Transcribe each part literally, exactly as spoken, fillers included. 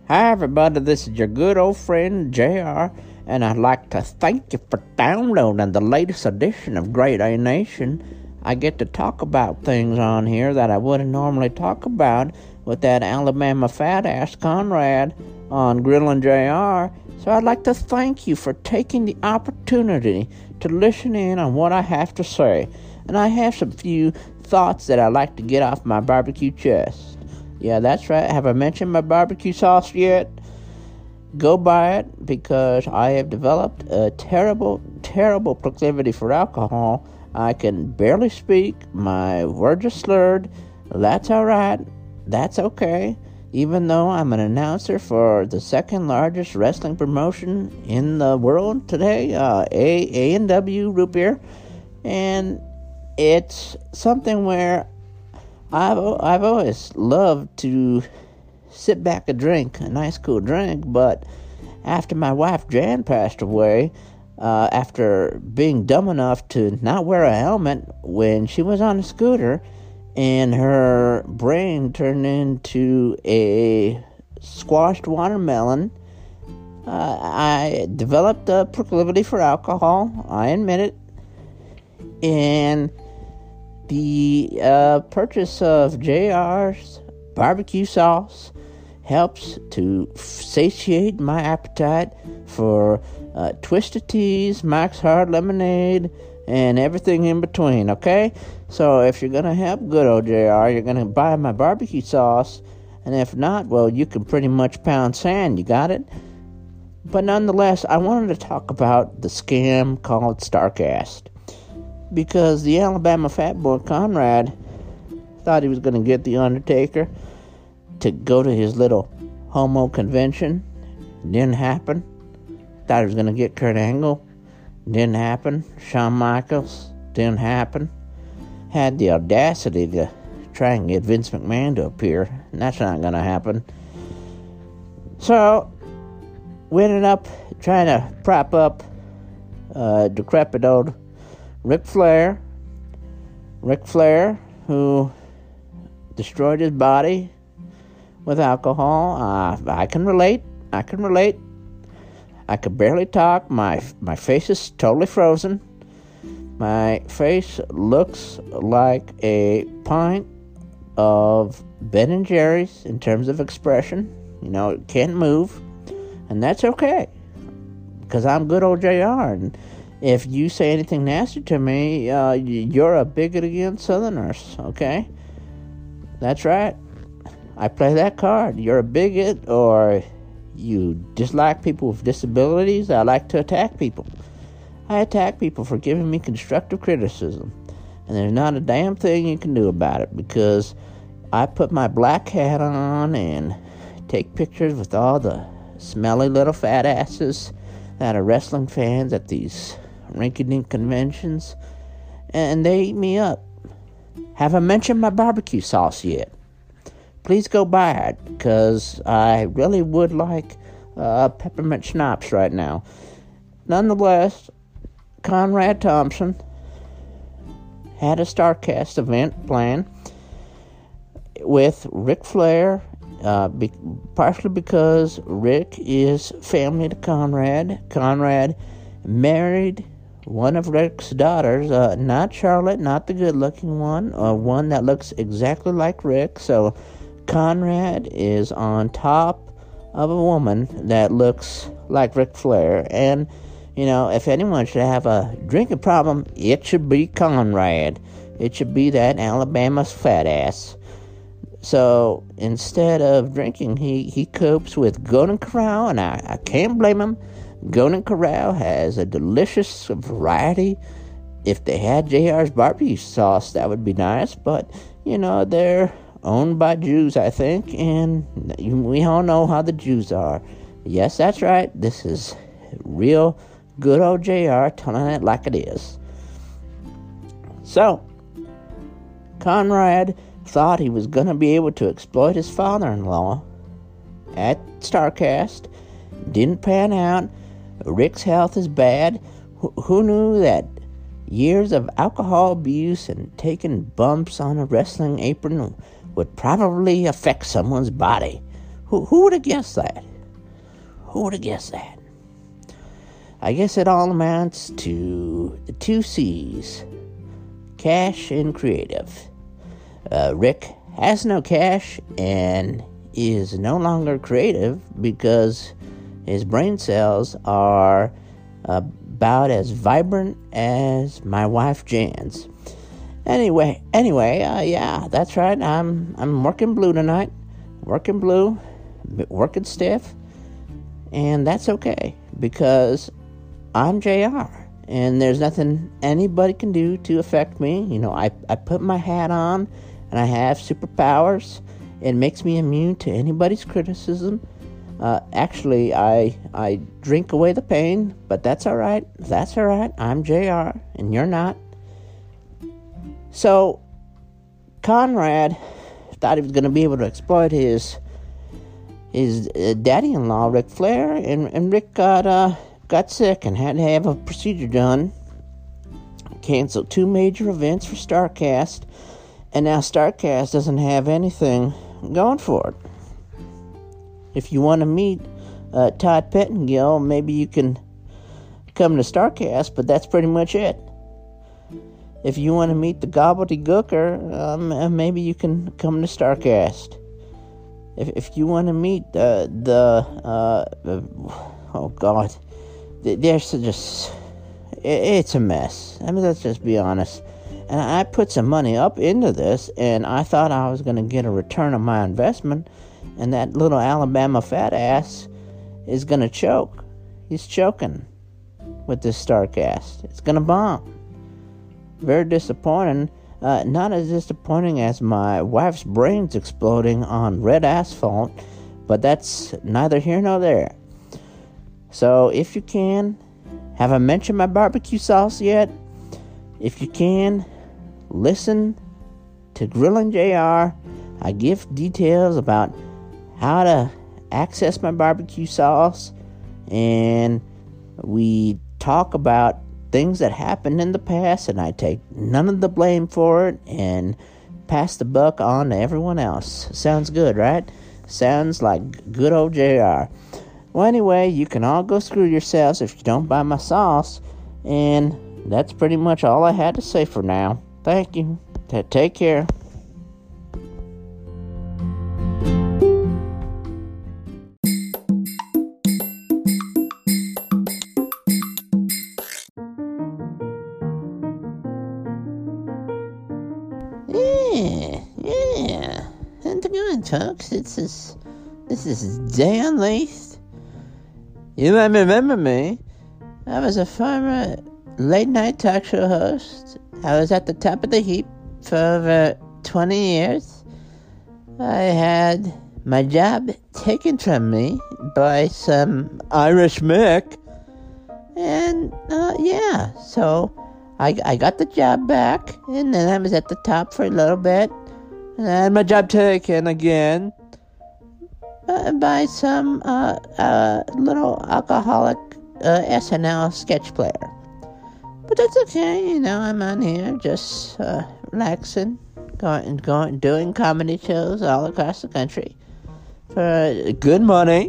Hi, everybody. This is your good old friend J R, and I'd like to thank you for downloading the latest edition of Great A Nation. I get to talk about things on here that I wouldn't normally talk about with that Alabama fat ass Conrad on Grillin' J R. So I'd like to thank you for taking the opportunity to listen in on what I have to say. And I have some few thoughts that I'd like to get off my barbecue chest. Yeah, that's right. Have I mentioned my barbecue sauce yet? Go buy it, because I have developed a terrible, terrible proclivity for alcohol. I can barely speak. My words are slurred. That's all right. That's okay. Even though I'm an announcer for the second largest wrestling promotion in the world today, uh, A A and W Root Beer. And it's something where I've I've always loved to sit back and drink a nice cool drink, but after my wife Jan passed away, uh, after being dumb enough to not wear a helmet when she was on a scooter, and her brain turned into a squashed watermelon, uh, I developed a proclivity for alcohol. I admit it, and The uh, purchase of J R's barbecue sauce helps to satiate my appetite for uh, Twisted Teas, Mike's Hard Lemonade, and everything in between, okay? So if you're going to have good old J R, you're going to buy my barbecue sauce, and if not, well, you can pretty much pound sand, you got it? But nonetheless, I wanted to talk about the scam called StarCast. Because the Alabama fat boy Conrad thought he was going to get The Undertaker to go to his little homo convention. Didn't happen. Thought he was going to get Kurt Angle. Didn't happen. Shawn Michaels. Didn't happen. Had the audacity to try and get Vince McMahon to appear. And that's not going to happen. So, we ended up trying to prop up uh, decrepit old Ric Flair, Ric Flair, who destroyed his body with alcohol. Uh, I can relate. I can relate. I could barely talk. My my face is totally frozen. My face looks like a pint of Ben and Jerry's in terms of expression. You know, it can't move, and that's okay, because I'm good old J R, and if you say anything nasty to me, uh, you're a bigot against Southerners, okay? That's right. I play that card. You're a bigot, or you dislike people with disabilities. I like to attack people. I attack people for giving me constructive criticism, and there's not a damn thing you can do about it, because I put my black hat on and take pictures with all the smelly little fat asses that are wrestling fans at these rinky-dink conventions, and they eat me up. Have I mentioned my barbecue sauce yet? Please go buy it, because I really would like uh, peppermint schnapps right now. Nonetheless, Conrad Thompson had a StarCast event planned with Ric Flair, uh, be- partially because Rick is family to Conrad. Conrad married one of Rick's daughters, uh, not Charlotte, not the good-looking one, uh, one that looks exactly like Rick. So Conrad is on top of a woman that looks like Ric Flair. And, you know, if anyone should have a drinking problem, it should be Conrad. It should be that Alabama's fat ass. So instead of drinking, he, he copes with Golden Corral, and I, I can't blame him. Golden Corral has a delicious variety. If they had J R's barbecue sauce, that would be nice. But, you know, they're owned by Jews, I think. And we all know how the Jews are. Yes, that's right. This is real good old J R telling it like it is. So, Conrad thought he was going to be able to exploit his father-in-law at StarCast. Didn't pan out. Rick's health is bad. Wh- who knew that years of alcohol abuse and taking bumps on a wrestling apron would probably affect someone's body? Who Who, who would have guessed that? Who would have guessed that? I guess it all amounts to the two C's, cash and creative. Uh, Rick has no cash and is no longer creative because his brain cells are about as vibrant as my wife Jan's. Anyway, anyway, uh, yeah, that's right. I'm I'm working blue tonight, working blue, working stiff, and that's okay because I'm J R, and there's nothing anybody can do to affect me. You know, I I put my hat on, and I have superpowers. It makes me immune to anybody's criticism. Uh, actually, I I drink away the pain, but that's all right. That's all right. I'm J R, and you're not. So, Conrad thought he was going to be able to exploit his his uh, daddy-in-law, Ric Flair, and, and Rick got uh, got sick and had to have a procedure done. Canceled two major events for StarCast, and now StarCast doesn't have anything going for it. If you want to meet uh, Todd Pettengill, maybe you can come to StarCast, but that's pretty much it. If you want to meet the gobbledygooker, um, maybe you can come to StarCast. If if you want to meet uh, the, uh, uh, oh God, there's just, it's a mess. I mean, let's just be honest. And I put some money up into this, and I thought I was going to get a return on my investment, and that little Alabama fat ass is going to choke. He's choking with this StarCast. It's going to bomb. Very disappointing. Uh, not as disappointing as my wife's brains exploding on red asphalt, but that's neither here nor there. So if you can, have I mentioned my barbecue sauce yet? If you can, listen to Grillin' J R. I give details about how to access my barbecue sauce, and we talk about things that happened in the past, and I take none of the blame for it and pass the buck on to everyone else. Sounds good, right? Sounds like good old J R. Well, anyway, you can all go screw yourselves if you don't buy my sauce, and that's pretty much all I had to say for now. Thank you. T- take care. Yeah, yeah. How's it going, folks? This is, this is Jay Unleashed. You might remember me. I was a former late-night talk show host. I was at the top of the heap for over twenty years. I had my job taken from me by some Irish Mick. And, uh, yeah, so I, I got the job back, and then I was at the top for a little bit, and I had my job taken again uh, by some uh, uh, little alcoholic uh, S N L sketch player. But that's okay, you know, I'm on here just uh, relaxing, going, going, doing comedy shows all across the country for good money,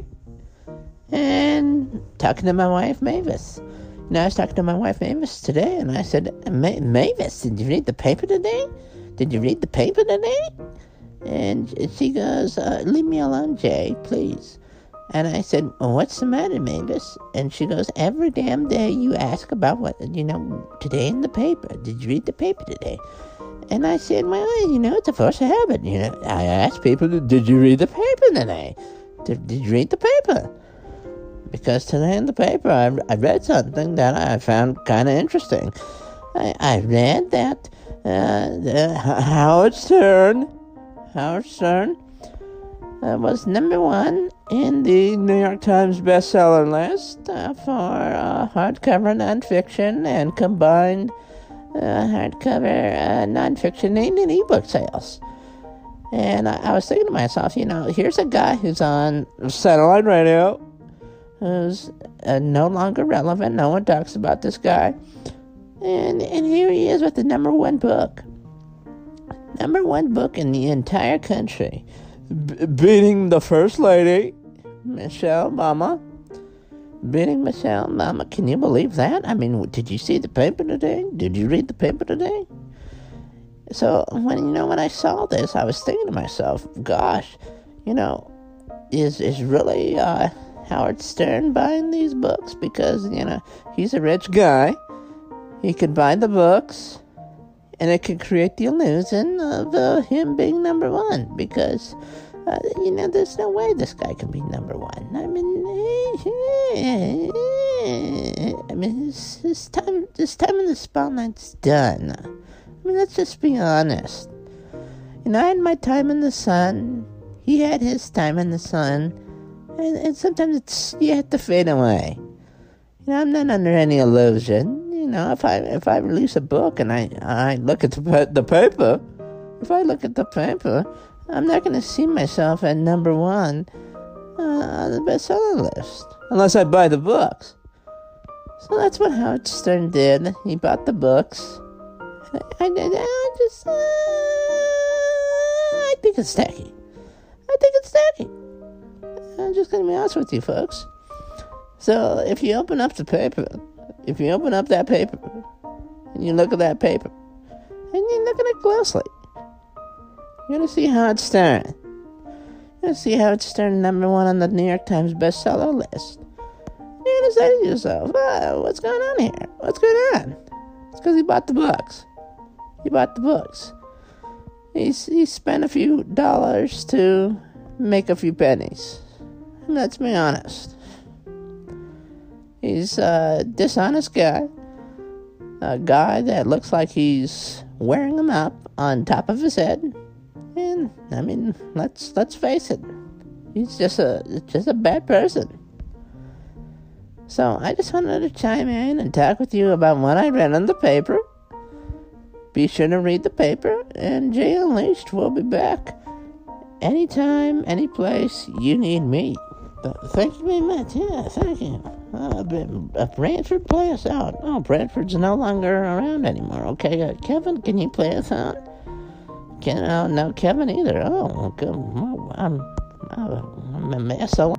and talking to my wife, Mavis. You know, I was talking to my wife, Mavis, today, and I said, Ma- Mavis, did you read the paper today? Did you read the paper today? And she goes, uh, leave me alone, Jay, please. And I said, well, what's the matter, Mavis? And she goes, every damn day you ask about what, you know, today in the paper. Did you read the paper today? And I said, well, you know, it's a force of habit. You know, I ask people, did you read the paper today? Did, did you read the paper? Because today in the paper, I, I read something that I found kind of interesting. I, I read that uh, the, Howard Stern, Howard Stern uh, was number one in the New York Times bestseller list uh, for uh, hardcover nonfiction and combined uh, hardcover uh, nonfiction and, and ebook sales. And I, I was thinking to myself, you know, here's a guy who's on satellite radio, who's uh, no longer relevant. No one talks about this guy. And and here he is with the number one book. Number one book in the entire country. B- beating the First Lady, Michelle Obama. Beating Michelle Obama. Can you believe that? I mean, did you see the paper today? Did you read the paper today? So, when, you know, when I saw this, I was thinking to myself, gosh, you know, is, is really, uh, Howard Stern buying these books? Because, you know, he's a rich guy. He could buy the books, and it could create the illusion of uh, him being number one. Because, uh, you know, there's no way this guy can be number one. I mean, I mean, his, his time, his time in the spotlight's done. I mean, let's just be honest. You know, I had my time in the sun. He had his time in the sun. And, and sometimes it's, you have to fade away. You know, I'm not under any illusion. You know, if I if I release a book and I, I look at the the paper, if I look at the paper, I'm not going to see myself at number one uh, on the bestseller list. Unless I buy the books. So that's what Howard Stern did. He bought the books. I, I, I just, uh, I think it's tacky. I think it's tacky. I'm just going to be honest with you, folks. So, if you open up the paper, if you open up that paper, and you look at that paper, and you look at it closely, you're going to see Howard Stern. You're going to see Howard Stern number one on the New York Times bestseller list. You're going to say to yourself, oh, what's going on here? What's going on? It's because he bought the books. He bought the books. He's, he spent a few dollars to make a few pennies. Let's be honest. He's a dishonest guy. A guy that looks like he's wearing them up on top of his head. And, I mean, let's let's face it. He's just a just a bad person. So, I just wanted to chime in and talk with you about what I read in the paper. Be sure to read the paper, and Jay Unleashed will be back anytime, any place you need me. But thank you very much. Yeah, thank you. Uh, uh, Brantford, play us out. Oh, Brantford's no longer around anymore. Okay, uh, Kevin, can you play us out? Can uh, no Kevin either. Oh, good. Oh, I'm, I'm a mess. So.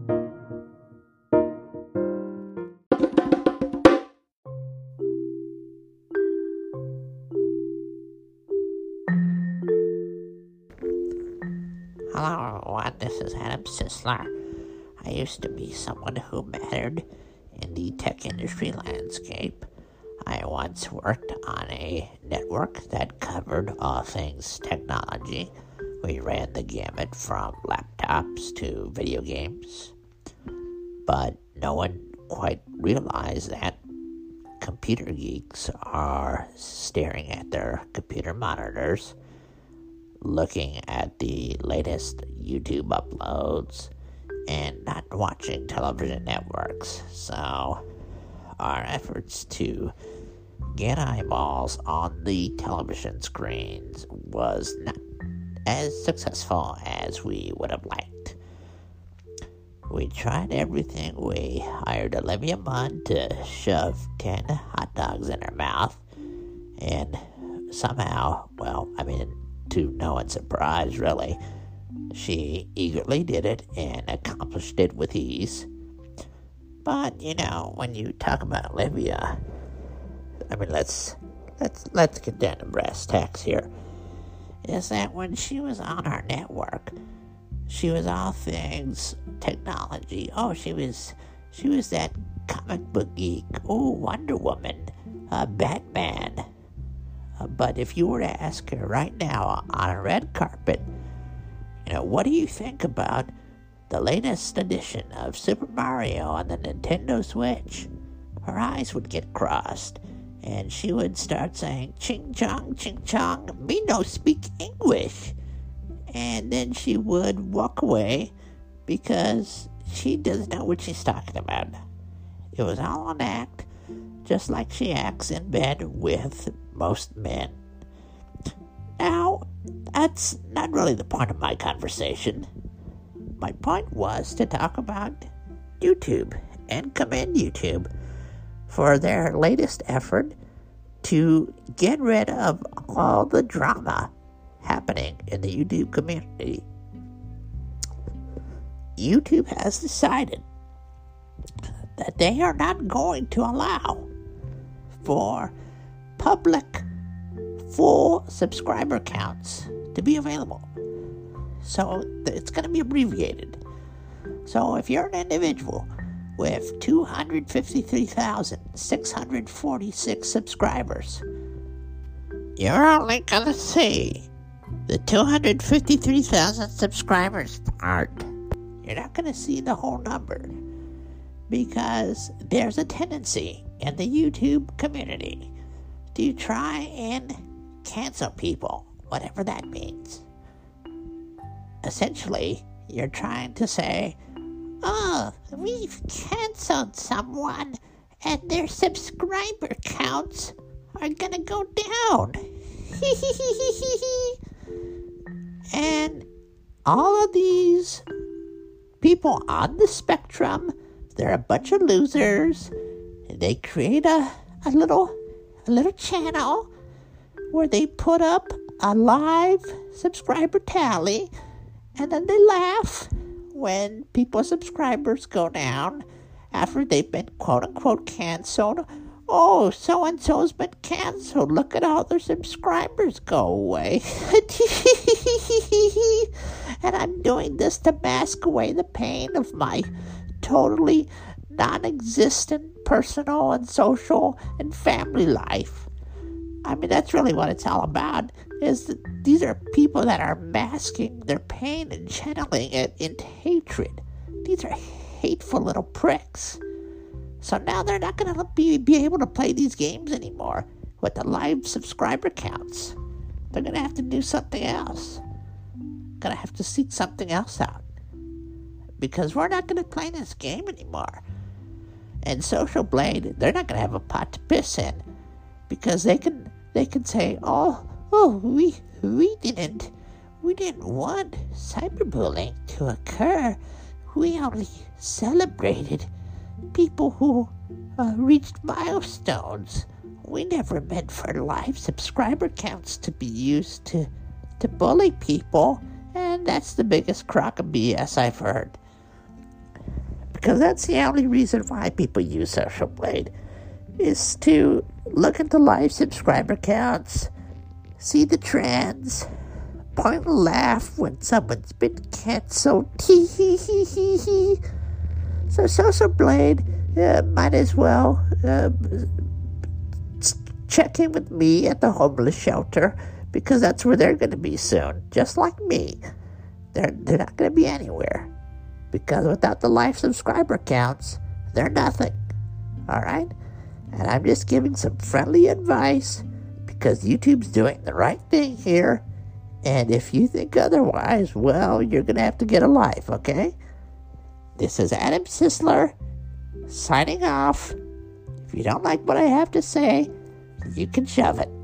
Hello, everyone. This is Adam Sisler. I used to be someone who mattered in the tech industry landscape. I once worked on a network that covered all things technology. We ran the gamut from laptops to video games. But no one quite realized that computer geeks are staring at their computer monitors, looking at the latest YouTube uploads, and not watching television networks. So our efforts to get eyeballs on the television screens was not as successful as we would have liked. We tried everything. We hired Olivia Munn to shove ten hot dogs in her mouth, and somehow, well, I mean, to no one's surprise, really, she eagerly did it and accomplished it with ease. But, you know, when you talk about Olivia, I mean, let's let's let's get down to brass tacks here. Is that when she was on our network, she was all things technology. Oh, she was she was that comic book geek. Oh, Wonder Woman, uh, Batman. Uh, but if you were to ask her right now on a red carpet, you know, what do you think about the latest edition of Super Mario on the Nintendo Switch? Her eyes would get crossed, and she would start saying, "Ching chong, ching chong, me no speak English." And then she would walk away because she doesn't know what she's talking about. It was all an act, just like she acts in bed with most men. Now, that's not really the point of my conversation. My point was to talk about YouTube and commend YouTube for their latest effort to get rid of all the drama happening in the YouTube community. YouTube has decided that they are not going to allow for public full subscriber counts to be available. So it's going to be abbreviated. So if you're an individual with two hundred fifty-three thousand six hundred forty-six subscribers, you're only going to see the two hundred fifty-three thousand subscribers part. You're not going to see the whole number, because there's a tendency in the YouTube community to try and cancel people, whatever that means. Essentially, you're trying to say, oh, we've canceled someone and their subscriber counts are gonna go down. And all of these people on the spectrum, they're a bunch of losers. They create a, a little a little channel where they put up a live subscriber tally, and then they laugh when people's subscribers go down after they've been quote-unquote canceled. Oh, so-and-so's been canceled. Look at all their subscribers go away. And I'm doing this to mask away the pain of my totally non-existent personal and social and family life. I mean, that's really what it's all about, is that these are people that are masking their pain and channeling it into hatred. These are hateful little pricks. So now they're not going to be, be able to play these games anymore with the live subscriber counts. They're going to have to do something else. Going to have to seek something else out. Because we're not going to play this game anymore. And Social Blade, they're not going to have a pot to piss in. Because they can they can say, oh, oh, we we didn't we didn't want cyberbullying to occur. We only celebrated people who uh, reached milestones. We never meant for live subscriber counts to be used to to bully people. And that's the biggest crock of B S I've heard. Because that's the only reason why people use Social Blade, is to look at the live subscriber counts, see the trends, point and laugh when someone's been canceled. So Social Blade uh, might as well uh, check in with me at the homeless shelter, because that's where they're going to be soon, just like me. They're, they're not going to be anywhere, because without the live subscriber counts, they're nothing. All right? And I'm just giving some friendly advice, because YouTube's doing the right thing here. And if you think otherwise, well, you're going to have to get a life, okay? This is Adam Sisler, signing off. If you don't like what I have to say, you can shove it.